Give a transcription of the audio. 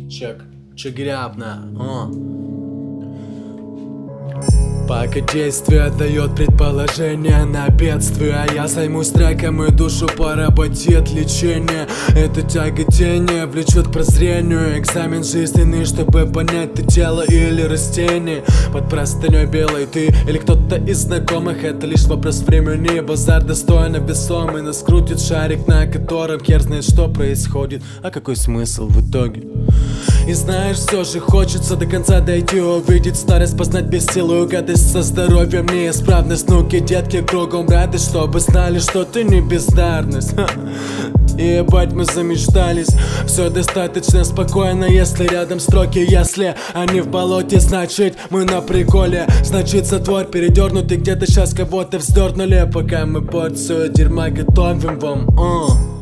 Чек грябно. Пока действие дает предположение на бедствие, а я займусь треком и душу поработит лечение. Это тяготение влечет к прозрению. Экзамен жизненный, чтобы понять, ты тело или растение. Под простыней белой ты или кто-то из знакомых. Это лишь вопрос времени. Базар достойно весомый. Нас крутит шарик, на котором хер знает, что происходит. А какой смысл в итоге? И знаешь, все же хочется до конца дойти, увидеть старость, познать бессилую гадость со здоровьем, неисправность. Внуки, детки кругом рады, чтобы знали, что ты не бездарность. И ебать, мы замечтались. Все достаточно спокойно, если рядом строки. Если они в болоте, значит мы на приколе. Значит затвор передернутый, где-то сейчас кого-то вздернули. Пока мы порцию дерьма готовим вам.